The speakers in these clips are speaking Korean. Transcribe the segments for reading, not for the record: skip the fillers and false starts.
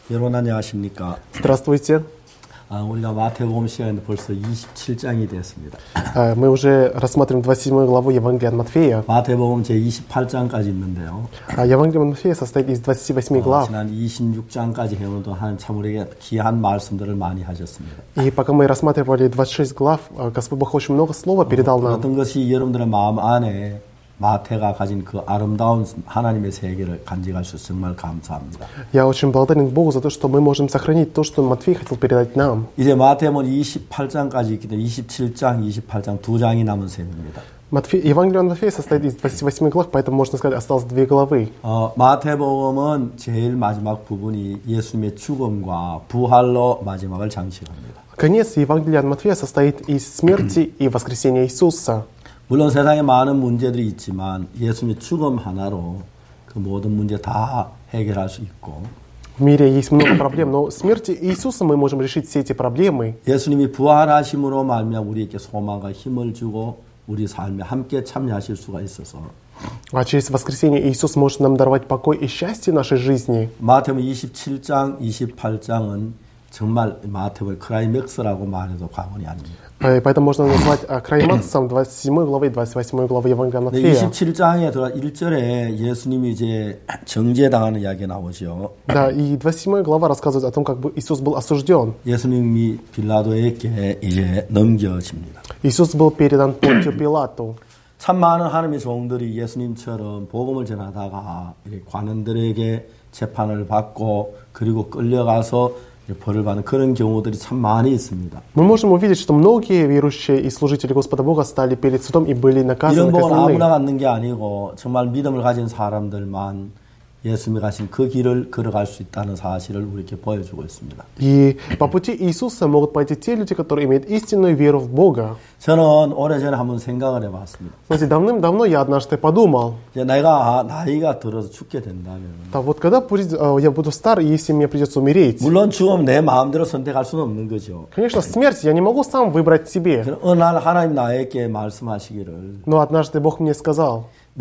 여러분 안녕하십니까? Здравствуйте. 우리가 마태복음 시간에 벌써 27장이 됐습니다. Мы уже рассматриваем 27 главу Евангелия от Матфея. 마태복음 제28장까지 있는데요. Евангелие от Матфея состоит из 28 глав. 지난 26장까지 해오는 동안 참 우리에게 귀한 말씀들을 많이 하셨습니다. И пока мы рассматривали 26 глав, Господь Бог очень много слова передал нам. 어떤 것이 여러분들의 마음 안에 마태가 가진 그 아름다운 하나님의 세계를 간직할 수 있어서 정말 감사합니다. Я очень благодарен Богу за то, что мы можем сохранить то, что Матфей хотел передать нам. 이제 마태복음 28장까지 있기 때문에 27장, 28장 두 장이 남은 셈입니다. Евангелие от Матфея состоит из 28 глав, поэтому можно сказать, осталось 2 главы. 마태복음은 제일 마지막 부분이 예수님의 죽음과 부활로 마지막을 장식합니다. Конец Евангелия от Матфея состоит из смерти и воскресения Иисуса. 물론 세상에 많은 문제들이 있지만 예수님의 죽음 하나로 그 모든 문제 다 해결할 수 있고 В мире есть много проблем, но смерти Иисуса мы можем решить все эти проблемы. 예수님이 부활하심으로 말미암아 우리에게 소망과 힘을 주고 우리 삶에 함께 참여하실 수가 있어서 А через воскресение Иисус может нам даровать покой и счастье нашей жизни. 마태복음 27장, 28장은 정말 마태복음 크라이맥스라고 말해도 과언이 아닙니다. Поэтому можно назвать клаймаксом 27 главы и 28 главы Евангелия от Матфея. 27장에 들어가 1절에 예수님이 이제 정죄당하는 이야기가 나오죠. Да, и 27 глава рассказывает о том, как Иисус был осужден. 예수님이 빌라도에게 이제 넘겨집니다. Иисус был передан Понтию Пилату. 참 많은 하나님의 종들이 예수님처럼 복음을 전하다가 관원들에게 재판을 받고 그리고 끌려가서 벌을 받는 그런 경우들이 참 많이 있습니다. Мы можем увидеть, что многие верующие и служители Господа Бога стали перед судом и были наказаны. 이런 복은 아무나 갖는 게 아니고 정말 믿음을 가진 사람들만 예수님이 가신 그 길을 걸어갈 수 있다는 사실을 우리에게 보여주고 있습니다. И по пути Иисуса могут пойти те люди, которые имеют истинную веру в Бога. 저는 오래전에 한번 생각을 해봤습니다. Знаете, давным-давно я однажды подумал, 내가 나이가 들어서 죽게 된다면 да, вот когда я буду стар, и если мне придется умереть, 물론 죽음 내 마음대로 선택할 수는 없는 거죠. конечно, смерть я не могу сам выбрать себе. 어느 날 하나님 나에게 말씀하시기를 Но однажды Бог мне сказал,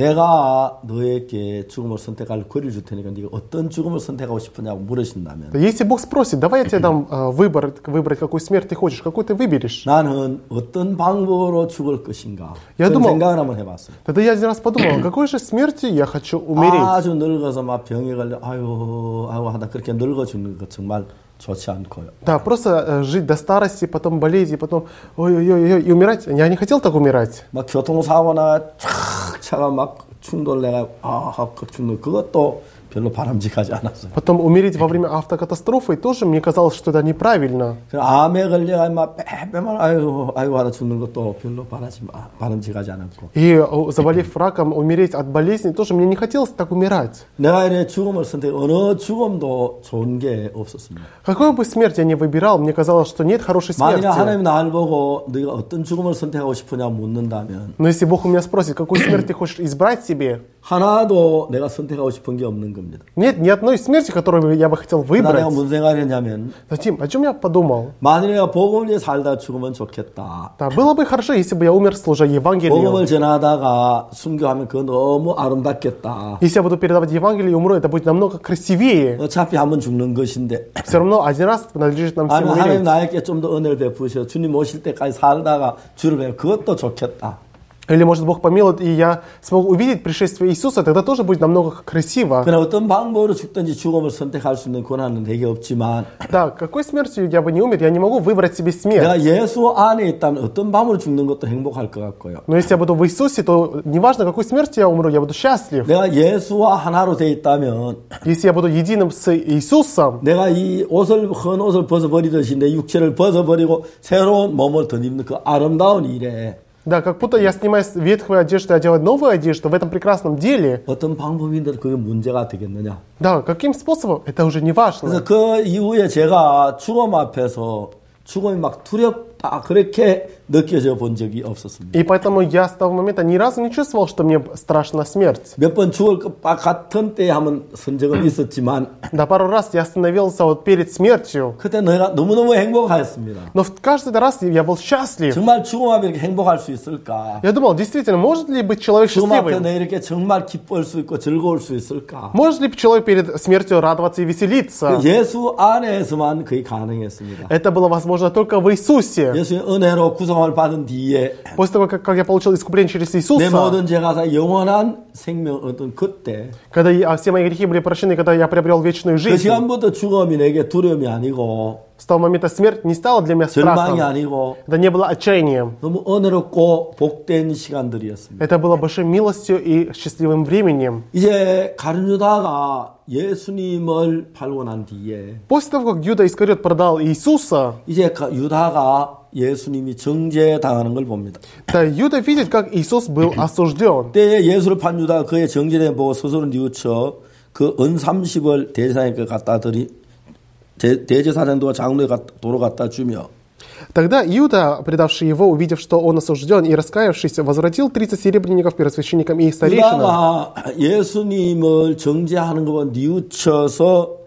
내가 너에게 죽음을 선택할 권리를 줄 테니까 네가 어떤 죽음을 선택하고 싶으냐고 물으신다면 если Бог спросит, давай я тебе дам выбрать, какую смерть ты хочешь, какую ты выберешь. 나는 어떤 방법으로 죽을 것인가 Я 그런 думал, 생각을 한번 해봤어요. тогда я один раз подумал, какой же смертью я хочу умереть. 아주 늙어서 막 병에 걸려 아유 하다 그렇게 늙어 죽는 거 정말 좋지 않고요. Да, просто жить до старости, потом болеть, и потом ой-ой-ой, и умирать. Я не хотел так умирать. 막 교통사고나 촥 차가 막 충돌내가 그 죽는 그것도 별로 바람직하지 않았어요. Потом умереть во время автокатастрофы тоже мне казалось, что это неправильно. 암에 걸려가 막 빼빼만 아이고 하다 죽는 것도 별로 바람직하지 않았고. И заболев раком, умереть от болезни тоже мне не хотелось так умирать. 내가 이래 죽음을 선택 어느 죽음도 좋은 게 없었습니다. Какую бы смерть я ни выбирал, мне казалось, что нет хорошей 만약 смерти. 하나님 나를 보고 네가 어떤 죽음을 선택하고 싶으냐 묻는다면 Но если Бог у меня спросит, какую смерть ты хочешь избрать себе, 하나도 내가 선택하고 싶은 게 없는 겁니다. нет ни одной смерти, которую я бы хотел 내가 выбрать. 무슨 생각을 했냐면 Затем, о чем я подумал? 만일 내가 복음을 위해 살다 죽으면 좋겠다. Да, было бы хорошо, если бы я умер, служа Евангелию. 복음을 전하다가 순교하면 그거 너무 아름답겠다. Если я буду передавать Евангелие и умру, это будет намного красивее. 어차피 한번 죽는 것인데. Все равно один раз надлежит нам всем 아니 하나님 умереть. 나에게 좀 더 은혜를 베푸셔 주님 오실 때까지 살다가 주를 뵈면 그것도 좋겠다. Или, может, Бог помилует, и я смогу увидеть пришествие Иисуса, тогда тоже будет намного красиво. 그러나 어떤 방법으로 죽든지 죽음을 선택할 수 있는 권한은 내게 없지만 Да, какой смертью я бы не умер, я не могу выбрать себе смерть. 내가 예수 안에 있다면 어떤 방법으로 죽는 것도 행복할 것 같고요. Но если я буду в Иисусе, то неважно, какой смертью я умру, я буду счастлив. 내가 예수와 하나로 돼 있다면 Если я буду единым с Иисусом, 내가 이 옷을 헌 옷을 벗어버리듯이 내 육체를 벗어버리고 새로운 몸을 덧입는 그 아름다운 일에 да, как будто я снимаю ветхую одежду и одеваю новую одежду в этом прекрасном деле. 어떤 방법인데 그게 문제가 되겠느냐. Да, каким способом, это уже не важно. 그래서 그 이후에 제가 죽음 앞에서 죽음이 막 두렵다 다 그렇게 느껴져 본 적이 없었습니다. И поэтому я с того момента ни разу не чувствовал, что мне страшна смерть. 몇 번 죽을 것 같은 때 한번 선 적은 있었지만 Да, пару раз я остановился вот перед смертью. 그때 내가 너무너무 행복하였습니다. Но каждый раз я был счастлив. 정말 죽음하면 이렇게 행복할 수 있을까? Я думал, действительно, может ли быть человек 죽음 앞에 счастливым? 내 이렇게 정말 기뻐할 수 있고 즐거울 수 있을까? Может ли человек перед смертью радоваться и веселиться? 예수 안에서만 그게 가능했습니다. Это было возможно только в Иисусе. 예수의 은혜로 구성을 받은 뒤에 После того, как я получил искупление через 내 Иисуса, 모든 죄가 다 영원한 생명 얻은 그때 когда все мои грехи были прощены, когда я приобрел вечную 그 жизнь, 시간부터 죽음이 내게 두려움이 아니고 с того момента смерть не стала для меня 절망이 страхом. 아니고 Это не было отчаянием. 너무 은혜롭고 복된 시간들이었습니다. Это было большой милостью и счастливым временем. 이제 가룟 유다가 예수님을 팔고 난 뒤에 После того, как Юда Искариот продал Иисуса, 이제 유다가 예수님이 정죄당하는 걸 봅니다. то Юда видит, как Иисус был осужден. 그때 예수를 판 유다가 그의 정죄를 보고 스스로 뉘우쳐 그 은 30을 대제사장에게 갖다 드리 대제사장도와 장로에 도로 갖다 주며 Тогда Иуда, предавший его, увидев, что он осужден, и раскаявшись, возвратил 30 серебряников первосвященникам и их старейшинам. 유다가 예수님을 정죄하는 것을 뉘우쳐서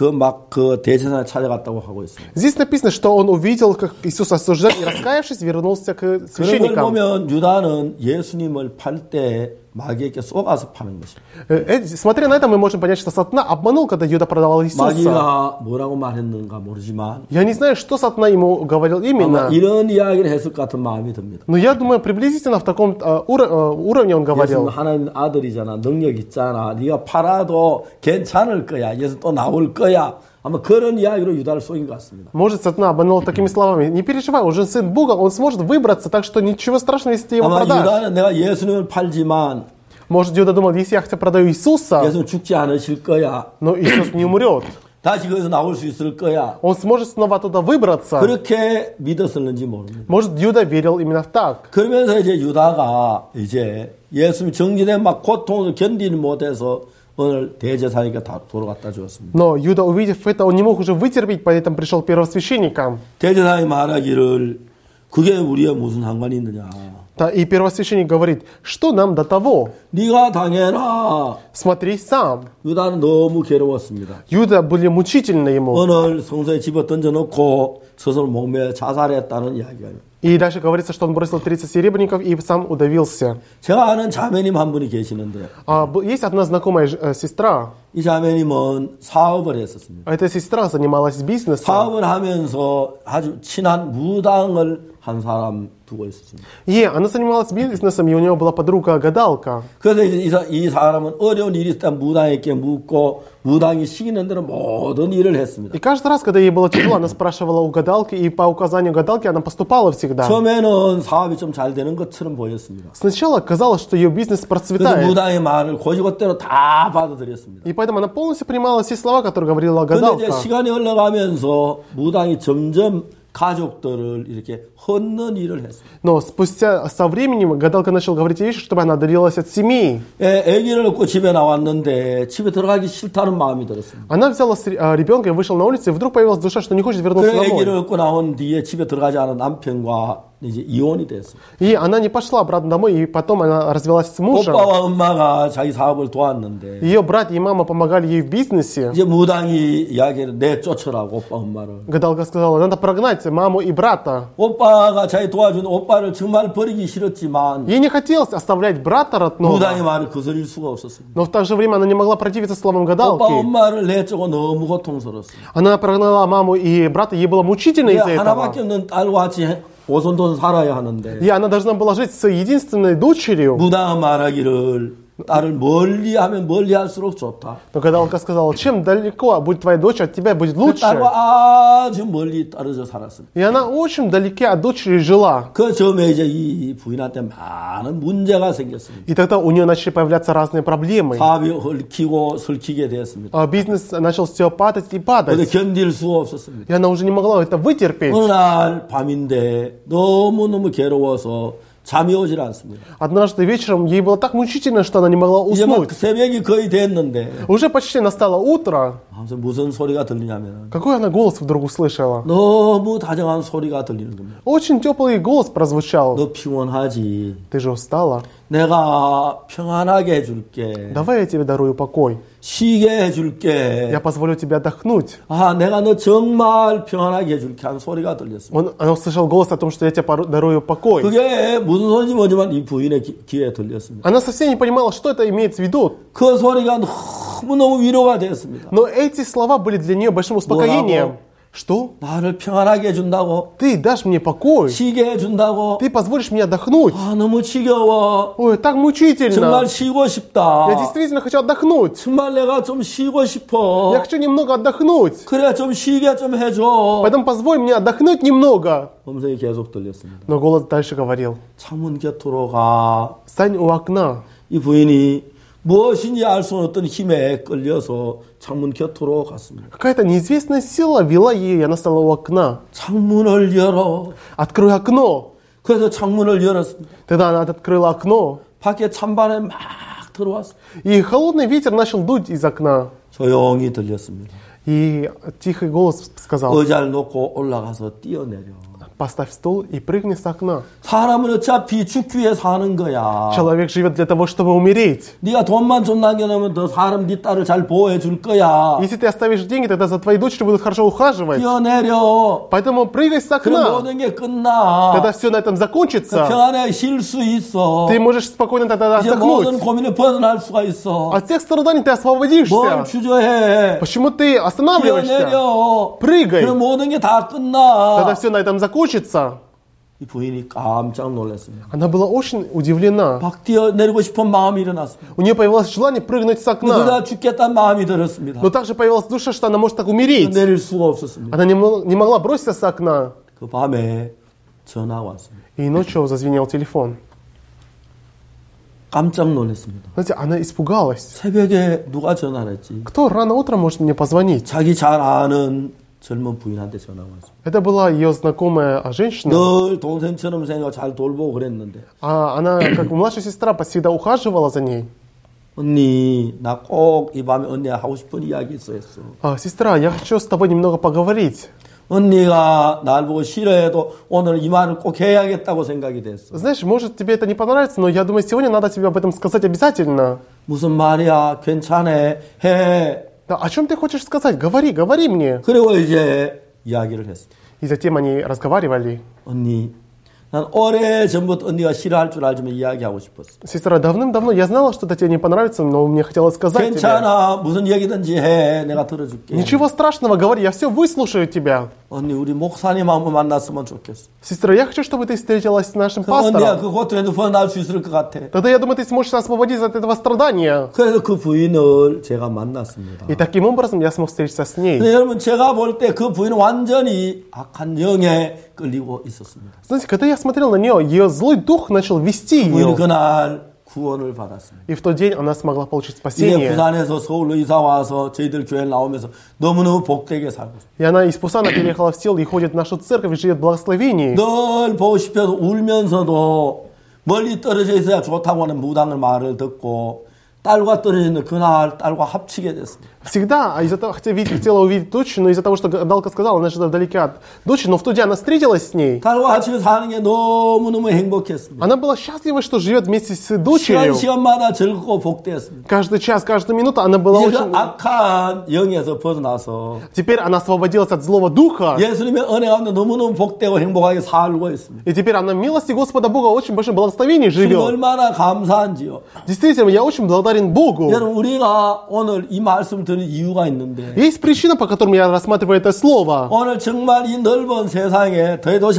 그 대제사장을 찾아갔다고 하고 있습니다. Здесь написано, что он увидел, как Иисус осужден, и раскаявшись, вернулся к 그런 걸 священникам. 보면 유다는 예수님을 팔 때 마귀에게 속아서 파는 것입니다. Смотря на это, мы можем понять, что Сатана обманул, когда Юда продавал Иисуса. 마귀가 뭐라고 말했는가 모르지만 Я не знаю, что Сатана ему говорил 아마 именно, 이런 이야기를 했을 것 같은 마음이 듭니다. но я думаю, приблизительно в таком уровне он 예수는 говорил. 하나님 아들이잖아. 능력 있잖아. 네가 팔아도 괜찮을 거야. 예수 또 나올 거야. 아마 그런 이야기로 유다를 속인 것 같습니다. Может, Сатана обманул такими словами. Не переживай, он же сын Бога, он сможет выбраться, так что ничего страшного, если ты его 아마 продашь. 유다는 내가 예수님을 팔지만 Может, Юда думал, если я хотя продаю Иисуса, 예수는 죽지 않으실 거야. но Иисус не умрет. 다시 거기서 나올 수 있을 거야. Он сможет снова оттуда выбраться. 그렇게 믿었었는지 모릅니다. Может, Юда верил именно в так. 그러면서 이제 유다가 이제 예수님 정진의 막 고통을 견디지 못해서 오늘 대제사장에게 도로 갖다 주었습니다. Но Юда, увидев это, он не мог уже вытерпеть, поэтому пришел к первосвященникам. 대제사장이 말하기를 그게 우리의 무슨 상관이 있느냐. И первосвященник говорит, что нам до того? 네가 당해라. Смотри сам. 유다는 너무 괴로웠습니다. Юда были мучительны ему. 오늘 성소에 집어 던져놓고 스스로 목매어 자살했다는 이야기가 И дальше говорится, что он бросил 30 серебряников и сам удавился. 제가 아는 자매님 한 분이 계시는데 Есть одна знакомая сестра. 이 자매님은 사업을 했었습니다. Эта сестра занималась бизнесом. 사업을 하면서 아주 친한 무당을 한 사람 두고 있었습니다. И она занималась бизнесом, и у нее была подруга-гадалка. 그래서 이제 이 사람은 어려운 일이 있다 무당에게 묻고 무당이 시키는 대로 모든 일을 했습니다. И каждый раз, когда ей было тяжело, она спрашивала у гадалки, и по указанию гадалки она поступала всегда. 처음에는 사업이 좀 잘 되는 것처럼 보였습니다. Сначала казалось, что ее бизнес 그래서 процветает. 무당의 말을 고지고대로 다 받아들였습니다. И поэтому она полностью принимала все слова, которые говорила 그런데 이제 гадалка. 시간이 흘러가면서 무당이 점점 가족들을 이렇게 헛는 일을 했습니다. Но спустя со временем гадалка начала говорить вещи, чтобы она отдалилась от семьи. 아기를 얻고 집에 나왔는데 집에 들어가기 싫다는 마음이 들었습니다. Она взяла ребенка и вышла на улицу, и вдруг появилась душа, что не хочет вернуться 그래 아기를 домой. 얻고 나온 뒤에 집에 들어가지 않은 남편과 이제 이혼이 됐어요. И она не пошла обратно домой, и потом она развелась с мужем. 오빠와 엄마가 자기 사업을 도왔는데 Ее брат и мама помогали ей в бизнесе. 이제 무당이 이야기를 내쫓으라고 오빠 엄마를. Гадалка сказала, надо прогнать маму и брата. 오빠가 자기 도와준 오빠를 정말 버리기 싫었지만 Ей не хотелось оставлять брата родного, 무당의 말을 거스릴 수가 없었습니다. но в то же время она не могла противиться словам 오빠 гадалки. 엄마를 내쫓고 너무 고통스러웠습니다. Она прогнала маму и брата, ей было мучительно из-за этого. 하나밖에 없는 딸과 같이 오손도손 살아야 하는데 И она должна была жить с единственной дочерью. 무당은 말하기를 딸을 멀리하면 멀리할수록 좋다. Но гадалка сказала, чем далеко будет твоя дочь, от тебя будет 그 лучше. 딸과 아주 멀리 떨어져 살았습니다. И она очень далеке от дочери жила. 그 점에 이제 이 부인한테 많은 문제가 생겼습니다. И тогда у нее начали появляться разные проблемы. 사업이 얽히고 설키게 되었습니다. Бизнес начал все падать и 근데 падать. 견딜 수가 없었습니다. И она уже не могла это вытерпеть. 어느 날 밤인데 너무너무 괴로워서 잠이 오질 않습니다. Однажды вечером ей было так мучительно, что она не могла 이제 막 уснуть. 새벽이 거의 됐는데 Уже почти настало утро. 하면서 무슨 소리가 들리냐면 Какой она голос вдруг услышала? 너무 다정한 소리가 들리는 겁니다. Очень теплый голос прозвучал. 너 피곤하지? Ты же устала? 내가 평안하게 해줄게. Давай я тебе дарую покой. 쉬게 해줄게. Я позволю тебе отдохнуть. 아, 내가 너 정말 평안하게 해줄게 하는 소리가 들렸습니다. Она услышала голос о том, что я тебе дарую покой. 그게 무슨 소리인지 모르지만 이 부인의 귀에 들렸습니다. Она совсем не понимала, что это имеется в виду. 그 소리가 너무너무 위로가 되었습니다. Но эти слова были для нее большим успокоением. Что? 나를 평안하게 해준다고? Ты дашь мне покой. 쉬게 해준다고? Ты позволишь мне отдохнуть. 아, 너무 지겨워. Ой, так мучительно. 정말 쉬고 싶다. Я действительно хочу отдохнуть. 정말 내가 좀 쉬고 싶어. Я хочу немного отдохнуть. 그래, 좀 쉬게 좀 해줘. Поэтому позволь мне отдохнуть немного. 음성이 계속 들렸습니다. Но голос дальше говорил. 창문 곁으로 가. Стань у окна. 이 부인이 무엇인지 알 수 없는 힘에 끌려서 창문 곁으로 갔습니다. Какая-то неизвестная сила вела ее, и она стала у окна. 창문을 열어. Открой окно. 그래서 창문을 열었습니다. Тогда она открыла окно. 밖에 찬바람이 막 들어왔어요. И холодный ветер начал дуть из окна. 조용히 들렸습니다. И тихий голос сказал, 의자를 놓고 올라가서 뛰어내려. поставь стул и прыгни с окна. 사람은 어차피 죽기 위해 사는 거야. Человек живет для того, чтобы умереть. 네가 돈만 좀 남겨놓으면 더 사람 네 딸을 잘 보호해 줄 거야. Если ты оставишь деньги, тогда за твоей дочерью будут хорошо ухаживать. 뛰어내려. Поэтому прыгай с 그럼 окна. 모든 게 끝나. Тогда все на этом закончится. 평안에 쉴 수 있어. Ты можешь спокойно тогда 이제 모든 отдохнуть. 고민을 벗어날 수가 있어. От всех страданий ты 뭘 освободишься. 주저해. Почему ты останавливаешься? 뛰어내려. Прыгай. 그럼 모든 게 다 끝나. Тогда все на этом закончится. 이 부인이 깜짝 놀랐습니다. Она была очень удивлена. 막 뛰어내리고 싶은 마음이 일어났습니다. У нее появилось желание прыгнуть с окна. 그러다 죽겠다는 마음이 들었습니다. Но также появилась душа, что она может так умереть. 내릴 수가 없었습니다. Она не могла броситься с окна. 그 밤에 전화가 왔습니다. И ночью зазвенел телефон. 깜짝 놀랐습니다. Знаете, она испугалась. 새벽에 누가 전화를 했지? Кто рано утром может мне позвонить? 자기 잘 아는 젊은 부인한테 전화가 왔습니다. Это была ее знакомая женщина. 늘 동생처럼 생각하고 잘 돌보고 그랬는데 Она, как младшая сестра, всегда ухаживала за ней. 언니 나 꼭 이 밤에 언니가 하고 싶은 이야기 있었어. Сестра, я хочу с тобой немного поговорить. 언니가 날 보고 싫어해도 오늘 이 말을 꼭 해야겠다고 생각이 됐어. Знаешь, может тебе это не понравится, но я думаю, сегодня надо тебе об этом сказать обязательно. 무슨 말이야? 괜찮아. 해. Да, о чем ты хочешь сказать? Говори мне. 그리고 이제 이야기를 했어. И затем они разговаривали. 언니, 난 오래 전부터 언니가 싫어할 줄 알지만 이야기하고 싶었어. Сестра, давным-давно я знала, что это тебе не понравится, но мне хотелось сказать тебе. 괜찮아. 무슨 얘기든지 해. 내가 들어줄게. Ничего страшного, говори, я все выслушаю тебя. 언니, 우리 목사님 한번 만났으면 좋겠어. Сестра, я хочу, чтобы ты встретилась с нашим 그럼 언니가 пастором. 그 고통에도 벗어날 수 있을 것 같아. Тогда я думаю, ты сможешь освободиться от этого страдания. 그래서 그 부인을 제가 만났습니다. И таким образом я смог встретиться с ней. 근데 여러분, 제가 볼 때 그 부인은 완전히 악한 영에 끌리고 있었습니다. Знаете, когда я смотрел на нее, ее злой дух начал вести 부인이 ее. 그날 구원을 받았습니다. И в тот день она смогла получить 이제 спасение. 부산에서 서울로 이사 와서 저희들 교회를 나오면서 너무너무 복되게 살고 있어요. И она из Пусана переехала в Сеул и ходит в нашу церковь и живет в благословении. 늘 보고 싶어서 울면서도 멀리 떨어져 있어야 좋다고 하는 무당의 말을 듣고 딸과 떨어지는 그날 딸과 합치게 됐습니다. Всегда, из-за того, хотела увидеть дочь, но из-за того, что гадалка сказала, она живет вдалеке от дочери, но в тот день она встретилась с ней. 딸과 같이 사는 게 너무너무 행복했습니다. Она была счастлива, что живет вместе с дочерью. 시간마다 즐겁고 복되었습니다. Каждый час, каждую минуту она была 이제 그 очень... 악한 영에서 벗어나서 Теперь она освободилась от злого духа. 예수님의 은혜 가운데 너무너무 복되고 행복하게 살고 있습니다. И теперь она в милости Господа Бога очень большое благословение 주님 живет. 얼마나 감사한지요. Действительно, я очень благодарен Богу. 여러분, 우리가 오늘 이 말씀 드린 이유가 있는데 Есть причина, по которой я рассматриваю это слово. 오늘 정말 이 넓은 세상에 대도시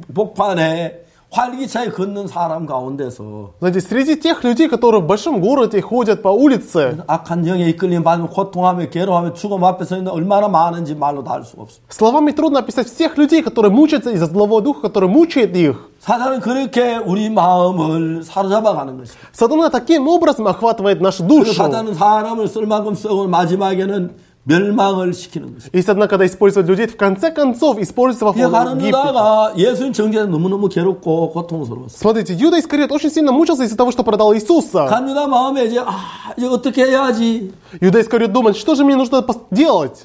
한복판에 활기차게 걷는 사람 가운데서 Знаете, среди тех людей, которые в большом городе ходят по улице, 악한 영에 이끌림 받으며 고통하며 괴로워하며 죽음 앞에 서 있는 얼마나 많은지 말로 다 알 수가 없습니다. словами трудно описать всех людей, которые мучаются из-за злого духа, который мучает их. 사단은 그렇게 우리 마음을 사로잡아 가는 것입니다. Сатана таким образом охватывает нашу 그리고 душу. 사단은 사람을 쓸 만큼 쓰고 마지막에는 멸망을 시키는 것입니다. Есть одна, когда используют людей, в конце концов, использовав 가는 Египет. 유다가 예수님 정죄에 너무너무 괴롭고 고통스러웠어요. Смотрите, Иуда Искариот очень сильно мучился из-за того, что продал Иисуса. 간 유다 마음에 이제 이제 어떻게 해야지? Иуда Искариот думает, что же мне нужно делать?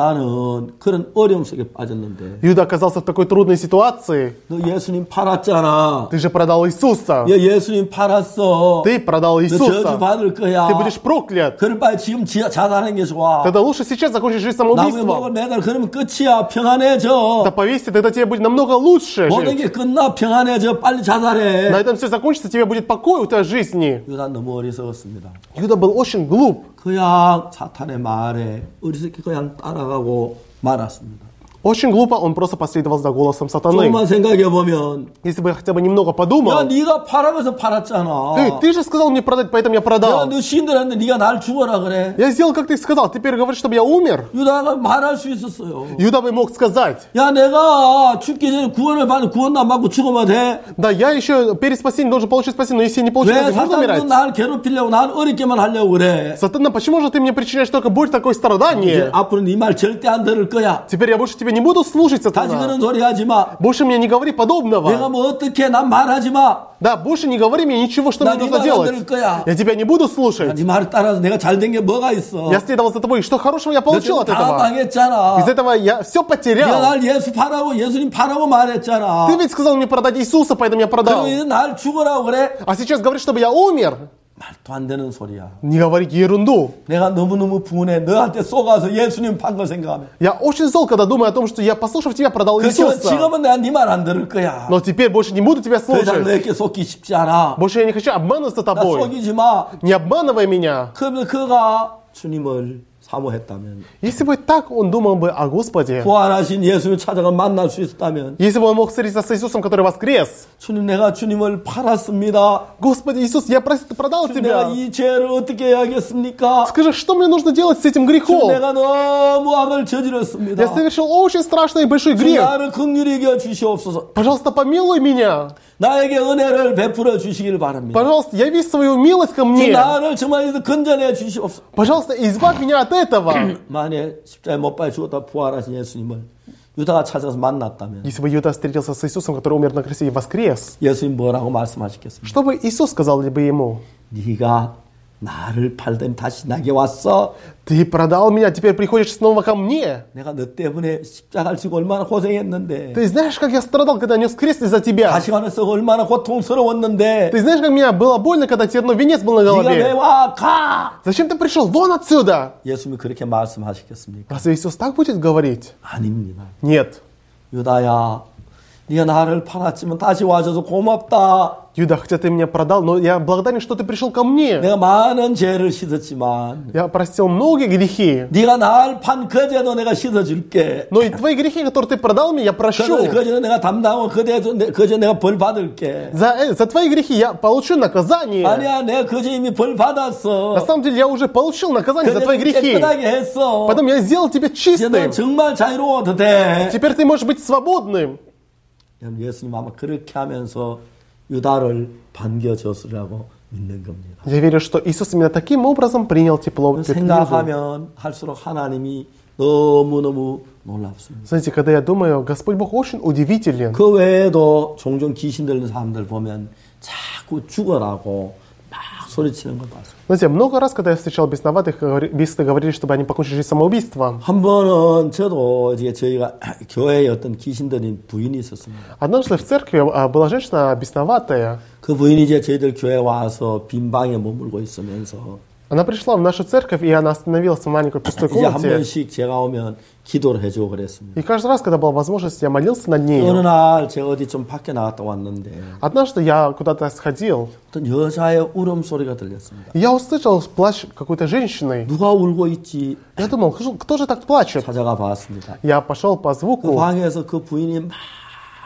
유다는 그런 어려움 속에 빠졌는데 Иуда оказался в такой трудной ситуации. 너 예수님 팔았잖아. Ты же продал Иисуса. 야, 예수님 팔았어. Ты продал 너 저주 Иисуса. 받을 거야. Ты будешь проклят. 그럴 바에 지금 자살하는 게 좋아. Тогда лучше сейчас закончить жизнь 나무에 самоубийством. 목을 매달 그러면 끝이야. 평안해져. Да повесься, тогда тебе будет намного лучше 모든 жить. 게 끝나 평안해져. 빨리 자살해. На этом все закончится, тебе будет покой у твоей жизни. 유다 너무 어리석었습니다. Иуда был очень глуп. 그냥 사탄의 말에 어리석게 그냥 따라가고 말았습니다. Очень глупо, он просто последовал за голосом сатаны. 조금만 생각해 보면 Если бы я хотя бы немного 야, подумал. 네가 팔아서 팔았잖아. Ты же сказал мне продать, поэтому я 야, продал. 너 신들한테 네가 날 죽어라 그래. Я сделал, как ты сказал. Теперь говоришь, чтобы я умер. 유다가 말할 수 있었어요. Иуда бы мог сказать. 야, 내가 죽기 전에 구원을 받는 구원도 안 받고 죽으면 돼. Да, я еще перед спасением должен получить спасение, но если я не получу, 왜 разве можно 사탄은 умирать? 날 괴롭히려고 날 어렵게만 하려고 그래. Сатана, почему же ты мне причиняешь только боль, такое 이제 страдание? 앞으로 네 말 절대 안 들을 거야. Теперь я больше тебе не буду слушать, 다시 Сатана. 그런 소리 하지 마. Больше мне не говори 내가 подобного. 뭐 어떻게 난 말하지 마. Да, больше не говори мне ничего, что 나 мне 네 нужно 말 안 делать. 들을 거야. Я тебя не буду слушать. 네 말을 따라서 내가 잘 된 게 뭐가 있어. Я следовал за тобой. Что хорошего я получил от 다 этого? 망했잖아. Из этого я все 네가 потерял. 날 예수 팔라고 예수님 팔라고 말했잖아. Ты ведь сказал мне продать Иисуса, поэтому я продал. 그리고 이제 날 죽으라고 그래? А сейчас говоришь, чтобы я умер. 말도 안 되는 소리야. Не говори ерунду. 내가 너무너무 분해. 너한테 쏘가서 예수님 판 거 생각하면. Я очень зол, когда думаю о том, что я, послушав тебя, продал 그렇지만 Иисуса. 지금은 내가 네 말 안 들을 거야. Но теперь больше не буду тебя 더 이상 слушать. 너에게 속기 쉽지 않아. Больше я не хочу обманываться 나 тобой. 속이지 마. Не обманывай меня. 그러면 그가 주님을 사모했다면, Если бы так он думал бы о Господе, 부활하신 예수를 찾아가 만날 수 있었다면, если бы он мог встретиться с Иисусом, который воскрес, 주님 내가 주님을 팔았습니다. Господи Иисус, я продал 주님 내가 тебя. 이 죄를 어떻게 해야겠습니까? Скажи, что мне нужно делать с этим 주님 грехом? 내가 너무 악을 Я 저질렀습니다. совершил очень страшный и большой 주님 грех. 나를 긍휼히 여겨 주시옵소서. Пожалуйста, помилуй меня. 나에게 은혜를 베풀어 주시길 바랍니다. Пожалуйста, яви свою милость ко 주님 мне. 나를 정말 건져내 주시옵소서. Пожалуйста, избавь меня от этого. 만약에 십자가에 못 박혀 죽었다 부활하신 예수님을 유다가 찾아서 만났다면 Если бы Иуда встретился с Иисусом, который умер на кресте и воскрес, 예수님 뭐라고 말씀하셨겠습니까? что бы Иисус сказал бы ему? 네가 나를 팔더니 다시 나게 왔어. Ты продал меня, теперь приходишь снова ко мне. 내가 너 때문에 십자가를 지고 얼마나 고생했는데, Ты знаешь, как я страдал, когда нес крест из-за тебя. 가시관을 쓰고 얼마나 고통스러웠는데, Ты знаешь, как мне было больно, когда терновый венец был на 네가 왜 голове. 와? 가! Зачем ты пришел? Вон отсюда! 예수님이 그렇게 말씀하시겠습니까? Разве Иисус так будет говорить? 아닙니다. Нет. 유다야, 네가 나를 팔았지만 다시 와줘서 고맙다. Юда, хотя ты меня продал, но я благодарен, что ты пришел ко мне. 내가 많은 죄를 씻었지만 Я простил многие грехи. 네가 날 판 그 죄도 내가 씻어줄게. Но и твои грехи, которые ты продал мне, я прощу. 그 죄도 내가 담당하고 그 죄도 내가 벌 받을게. За твои грехи я получу наказание. 아니야, 내가 그 죄 이미 벌 На 받았어. самом деле я уже получил наказание за твои 그 грехи. 깨끗하게 했어. Поэтому я сделал тебя 이제 너 чистым. 정말 자유로워도 돼. Теперь ты можешь быть свободным. 예수님 아마 그렇게 하면서 유다를 반겨줬으라고 믿는 겁니다. Я верю, что Иисус именно таким образом принял тепло. 생각하면 할수록 하나님이 너무너무 놀랍습니다. Знаете, когда я думаю, Господь Бог очень удивителен. 그 외에도 종종 귀신 들린 사람들 보면 자꾸 죽어라고 막 소리치는 걸 봤어요. Знаете, много раз, когда я встречал бесноватых, бесы говорили, чтобы они покончили жизнь самоубийством. 한 번은 저도 이제 저희가 교회에 어떤 귀신 들린 부인이 있었습니다. Однажды в церкви была женщина бесноватая. 그 부인이 이제 저희들 교회에 와서 빈 방에 머물고 있으면서 Она пришла в нашу церковь, и она остановилась в маленькой пустой 이제 한 комнате. 번씩 제가 오면 기도를 해주고 그랬습니다. И каждый раз, когда была возможность, я молился над ней. 어느 날 제가 어디 좀 밖에 나갔다 왔는데 Однажды я куда-то сходил, 어떤 여자의 울음소리가 들렸습니다. и я услышал плач какой-то женщины. 누가 울고 있지 Я думал, кто же так плачет? 찾아가 봤습니다. Я пошел по 그 звуку. 방에서 그 부인이 막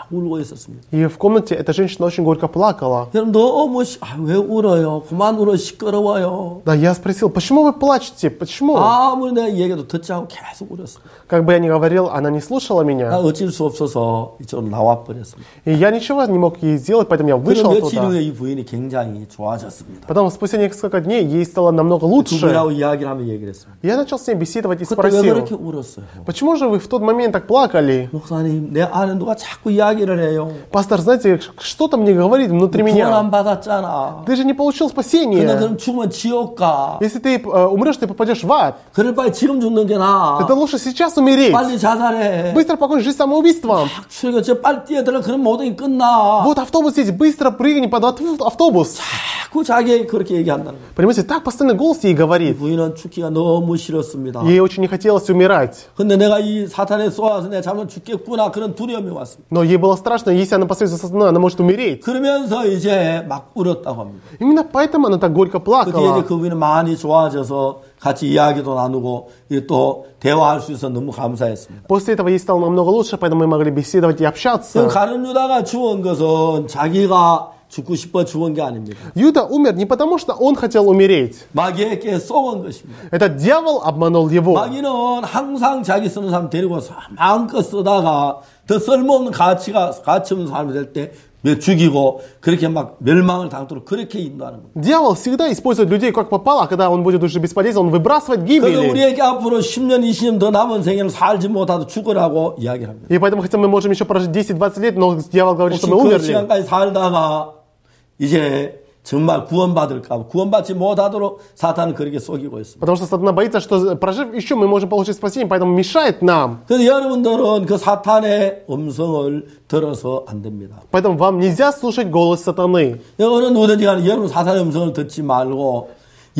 울고 있었습니다. И в комнате эта женщина очень горько плакала. 여러분 너무 왜 울어요? 그만 울어 시끄러워요. Да, я спросил, почему вы плачете? Почему? 아무리 내가 얘기해도 듣지 않고 계속 울었습니다. Как бы я ни говорил, она не слушала 나 меня. 어쩔 수 없어서 이쪽으로 나와 버렸습니다. И я ничего не мог ей сделать, поэтому я 그리고 вышел 며칠 оттуда. 후에 이 부인이 굉장히 좋아졌습니다. Потом, спустя несколько дней, ей стало намного 두 лучше. 분하고 이야기를 하면 얘기를 했습니다. Я начал с ней беседовать и 그때 왜 그렇게 спросил, 울었어요? почему же вы в тот момент так плакали? 목사님, 내 안에 누가 자꾸 이야기를 해요. Пастор, знаете, что-то мне говорит внутри 구원 меня. 안 받았잖아. Ты же не получил 근데 спасение. 그럼 죽으면 지옥 가. Если ты умрешь, ты попадешь в ад. 그럴 바에 지금 죽는 게 나아. Это лучше сейчас умереть. 빨리 자살해. Быстро покончи жизнь самоубийством. 출근 저 빨리 뛰어들어. 그럼 모든 게 끝나. Вот автобус едет, быстро прыгни под автобус. 자꾸 자기 그렇게 얘기한다는 거예요. Понимаете, так постоянно голос ей говорит. 부인은 죽기가 너무 싫었습니다. Ей очень не хотелось умирать. 근데 내가 이 사탄에 쏘아서 내가 잘못 죽겠구나 그런 두려움이 왔습니다. Но ей было страшно, если она посредством сатаны, она может умереть. 그러면서 이제 막 울었다고 합니다. Именно поэтому она так горько 그 뒤에 이제 плакала. 그 부인은 많이 좋아져서 같이 이야기도 나누고 또 대화할 수 있어서 너무 감사했습니다. После этого ей стало намного лучше, поэтому мы могли беседовать и общаться. 가룟 유다가 죽은 것은 자기가 죽고 싶어 죽은 게 아닙니다. Юда умер не потому, что он хотел умереть. 마귀에게 쏘은 것입니다. Это дьявол обманул его. 마귀는 항상 자기 쓰는 사람 데리고 마음껏 쓰다가 더 쓸모없는 가치 없는 사람이 될 때 죽이고 그렇게 막 멸망을 당토록 그렇게 인도하는 겁니다. Дьявол всегда использует людей как попало, а когда он будет уже бесполезен, он выбрасывает 그래서 гибели. 우리에게 앞으로 10년, 20년 더 남은 생애를 살지 못하도 죽으라고 이야기를 합니다. И поэтому, хотя мы можем еще прожить 10-20 лет, но дьявол говорит, 혹시 что мы 그 умерли. 시간까지 살다가 이제 정말 구원받을까 구원받지 못하도록 사탄은 그렇게 속이고 있습니다. Потому что сатана боится, что прожив еще, мы можем получить спасение, поэтому мешает нам. 그래서 여러분들은 그 사탄의 음성을 들어서 안 됩니다. Поэтому вам нельзя слушать голос сатаны. 어느 누구든지 간에 여러분 사탄의 음성을 듣지 말고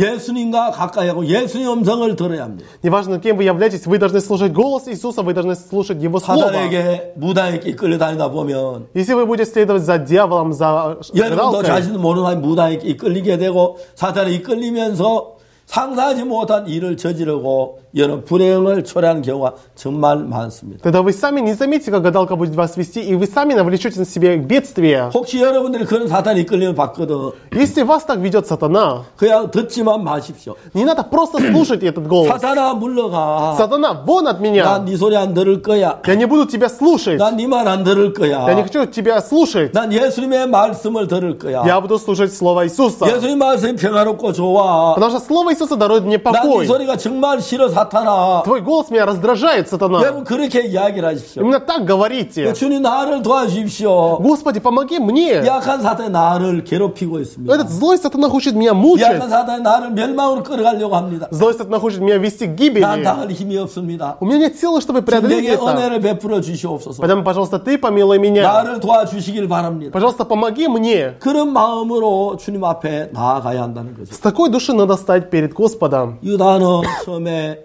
예수님과 가까이 하고 예수님 음성을 들어야 합니다. Неважно, кем вы являетесь, вы должны слушать голос Иисуса, вы должны слушать Его Слово. 사탄에게 무당에게 끌려다니다 보면 Если вы будете следовать за дьяволом, за 여러분도 гадалкой, 자신도 모르는 사람이 무당에게 이끌리게 되고 사탄에 이끌리면서 상상하지 못한 일을 저지르고 여러분 불행을 초래하는 경우가 정말 많습니다. тогда вы сами не заметите, как гадалка будет вас вести, и вы сами навлечете на себе бедствие. 혹시 여러분들이 그런 사탄에 이끌리면 봤거든. Если вас так ведет сатана, 그냥 듣지만 마십시오. не надо просто слушать этот голос. 사탄아 물러가. Сатана, вон от меня! 난 네 소리 안 들을 거야. Я не буду тебя слушать. 난 네 말 안 들을 Я не 거야. хочу тебя слушать. 난 예수님의 말씀을 들을 거야. Я буду слушать Слово Иисуса. 예수님 말씀이 평화롭고 좋아. Потому что Слово Иисуса дарует мне 난 네 покой. 소리가 정말 싫어 사탄아. Твой голос меня раздражает, сатана. 여러분 그렇게 이야기를 하십시오. Именно так говорите. 주님 나를 도와주십시오. Господи, помоги мне. 약한 사탄이 나를 괴롭히고 있습니다. Этот злой сатана хочет меня 약한 мучить. 사탄이 나를 멸망으로 끌어가려고 합니다. Злой сатана хочет меня вести к 난 гибели. 당할 힘이 없습니다. У меня нет силы, чтобы преодолеть 내게 это. 은혜를 베풀어 주시옵소서. Поэтому, пожалуйста, ты помилуй меня. 나를 도와주시길 바랍니다. Пожалуйста, помоги мне. 그런 마음으로 주님 앞에 나아가야 한다는 거죠. С такой души надо стать перед Господом. 유다는 처음에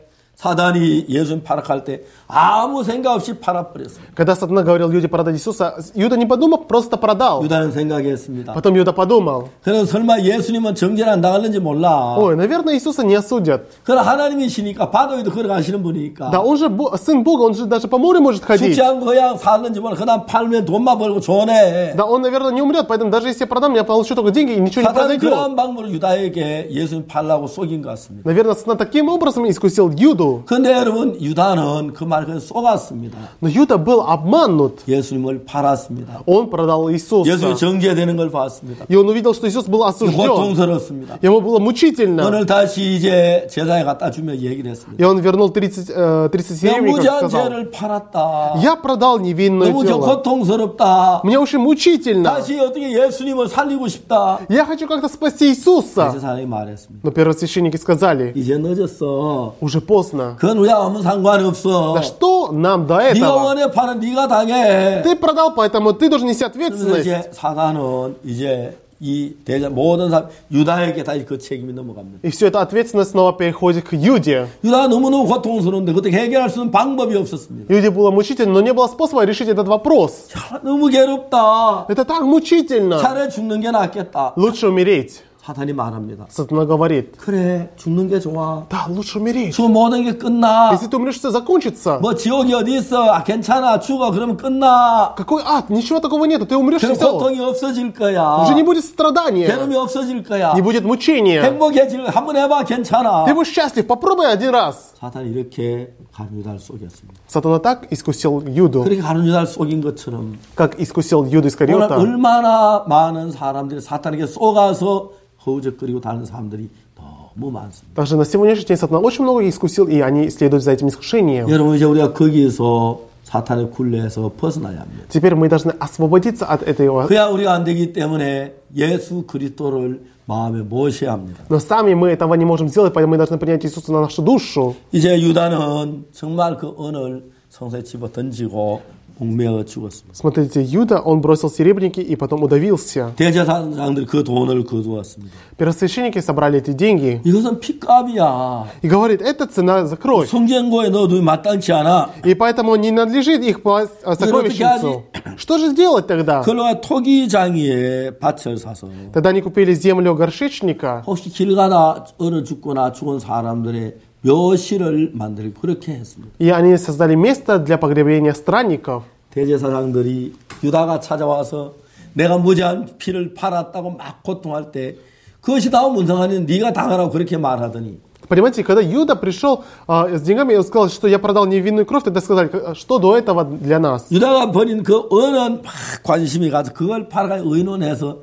사단이 예수님 파락할 때 아무 생각 없이 팔아버렸습니다. Когда сатана говорил Юде продать Иисуса, Юда не подумал, просто продал. 유다는 생각했습니다. Потом Юда подумал, 그럼 설마 예수님은 정죄를 안 당하는지 몰라. ой, наверное, Иисуса не осудят. 그럼 하나님이시니까 바다에도 걸어가시는 분이니까 Да он же сын Бога, он же даже по морю может ходить. 죽지 않고 그냥 살는지 몰라. 그다음 팔면 돈만 벌고 좋네. Да он, наверное, не умрет, поэтому даже если я продам, я получу только деньги и ничего не 사단은 произойдет. 그러한 방법으로 유다에게 예수님 팔라고 속인 것 같습니다. Наверное, сатана таким образом искусил Юду. 근데 여러분 유다는 그 말 그냥 속았습니다. Но Юда был обманут. 예수님을 팔았습니다. Он продал Иисуса. 예수님이 정죄되는 걸 봤습니다. И он увидел, что Иисус был осужден. 고통스럽습니다. Ему было мучительно. 오늘 다시 이제 제사에 갖다 주며 얘기를 했습니다. И он вернул 30 серебряников и 무지한 сказал, 죄를 팔았다. я продал невинное 너무 тело. 고통스럽다. Мне очень мучительно. 다시 어떻게 예수님을 살리고 싶다. Я хочу как-то спасти Иисуса. 이제 사람이 말했습니다. Но первосвященники сказали, 이제 늦었어. уже поздно. 그건 우리하고 아무 상관없어. Да что нам до 네가 этого? 원해 파는 네가 당해. Ты продал, поэтому ты должен нести 그래서 ответственность. 이제 사단은 이제 이 대장 모든 사람 유다에게 다시 그 책임이 넘어갑니다. И все это ответственность снова переходит к Юде. 유다가 너무너무 고통스러운데 그때 해결할 수 있는 방법이 없었습니다. Юде было мучительно, но не было способа решить этот вопрос. 야, 너무 괴롭다. Это так мучительно. 차라리 죽는 게 낫겠다. Лучше умереть. 사탄이 말합니다. Сатана говорит, 그래, 죽는 게 좋아. да, лучше умереть. 죽으면 모든 게 끝나. Если ты умрешь, все закончится. 뭐 지옥이 어디 있어? 아, 괜찮아. 죽어. 그러면 끝나. Какой ад? Ничего такого нету. Ты умрешь, и 그럼 все. 고통이 없어질 거야. Уже не будет страдания. 괴로움이 없어질 거야. Не будет мучения. 행복해질 거야. 한번 해봐. 괜찮아. Ты будешь счастлив. Попробуй один раз. 사탄이 이렇게 가룟 유다를 속였습니다. Сатана так искусил Юду, 그렇게 가룟 유다를 속인 것처럼 как искусил Юду 오늘 Искариота. 얼마나 많은 사람들이 사탄에게 쏘가서 허우적거리고 다른 사람들이 너무 많습니다. Также на сегодняшний день Сатана очень много искусил, и они следуют за этим искушением. 여러분 이제 우리가 거기에서 사탄의 굴레에서 벗어나야 합니다. Теперь мы должны освободиться от этого. 그야 우리가 안 되기 때문에 예수 그리스도를 마음에 모셔야 합니다. Но сами мы этого не можем сделать, поэтому мы должны принять Иисуса на нашу душу. 이제 유다는 정말 그 은을 성소에 집어 던지고 목매어 죽었습니다. Смотрите, Юда, он бросил серебряники и потом удавился. 대제사장들이 그 돈을 거두었습니다. Первосвященники собрали эти деньги 이것은 핏값이야. и говорит, это цена за кровь. 성전고에 넣어도 마땅치 않아. И поэтому не надлежит их класть в сокровищницу. Что же сделать тогда? 그러나 토기장이에 밭을 사서 Тогда они купили землю горшечника, 혹시 길 가다 얼어 죽거나 죽은 사람들의 묘실을 만들고 그렇게 했습니다. и они создали место для погребения странников. 대제사장들이 유다가 찾아와서 내가 무지한 피를 팔았다고 막 고통할 때 그것이 다 문성하니 네가 당하라고 그렇게 말하더니 Понимаете, когда Юда пришел с деньгами, он сказал, что я продал невинную кровь, тогда сказали, что до этого для нас. 유다가 버린 그 은은 막 관심이 가서 그걸 팔아가 의논해서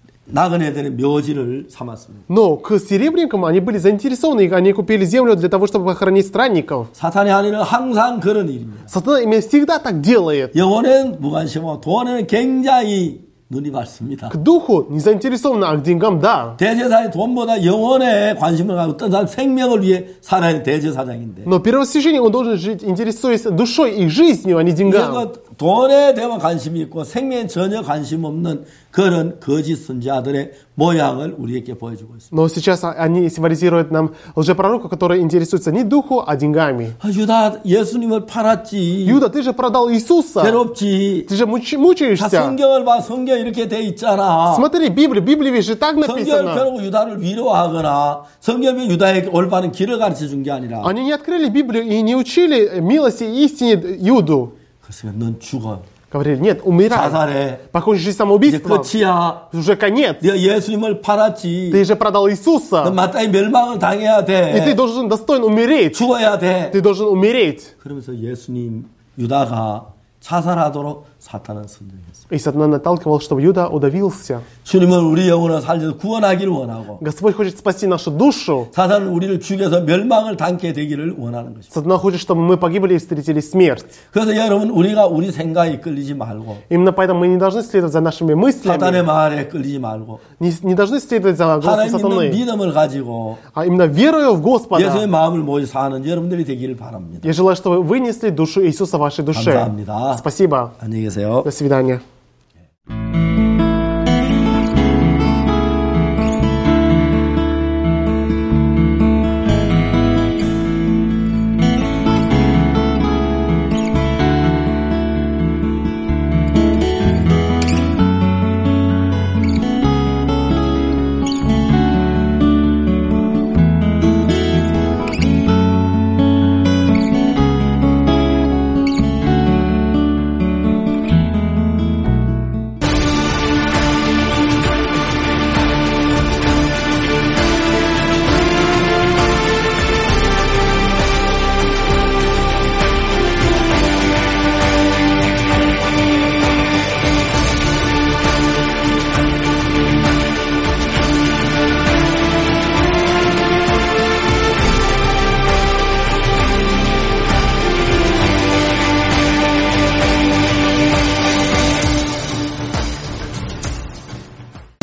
나그네들의 묘지를 삼았습니다. Но к серебряникам они были заинтересованы, и они купили землю для того, чтобы похоронить странников. 사탄의 하늘은 항상 그런 일입니다. Сатана именно всегда так делает. 영혼은 무관심하고 돈에는 굉장히 눈이 밝습니다. К духу не заинтересованы, а к деньгам да. 대제사장이 돈보다 영혼에 관심을 가지고 어떤 사람 생명을 위해 살아야 할 대제사장인데 Но первосвященник, он должен жить, интересуясь душой и жизнью, а не деньгам. 이거 돈에 대한 관심이 있고 생명에 전혀 관심 없는 그런 거짓 선지자들의 모양을 우리에게 보여주고 있습니다. Но сейчас они символизируют нам лжепророка, который интересуется не духу, а деньгами. 아, 유다 예수님을 팔았지. Юда, ты же продал Иисуса. 괴롭지. Ты же 다 мучаешься. 성경을 봐. 성경 이렇게 돼 있잖아. Смотри, Библия ведь же так 성경을 написано. 펴놓고 유다를 위로하거나 성경이 유다에게 올바른 길을 가르쳐 준 게 아니라 Они не открыли Библию и не учили милости и истине Юду. 그래서 넌 죽어. Говорили, нет, умирай. 자살해. Покончишь 이제 самоубийством. 끝이야. Уже конец. 네가 예수님을 팔았지. Ты же продал 넌 Иисуса. 마땅히 멸망을 당해야 И ты 돼. должен достойно умереть. 죽어야 돼. Ты должен умереть. 그러면서 예수님 유다가 자살하도록 사탄은 선정했습니다. И Сатана наталкивал, чтобы Юда удавился. 주님은 우리 영혼을 살려서 구원하기를 원하고 Господь хочет спасти нашу душу. 사탄은 우리를 죽여서 멸망을 당게 되기를 원하는 것입니다. Сатана хочет, чтобы мы погибли и встретили смерть. 그래서 여러분 우리가 우리 생각에 끌리지 말고 Именно поэтому мы не должны следовать за нашими 사탄의 мыслями. 말에 끌리지 말고 Не должны следовать за голосом 하나님 믿는 сатаны. 믿음을 가지고 А именно верою в 예수의 Господа. 마음을 모여 사는 여러분들이 되기를 바랍니다. Я желаю, чтобы вы вынесли душу Иисуса в вашей душе. 감사합니다. Спасибо. 안녕히 계세요. До свидания.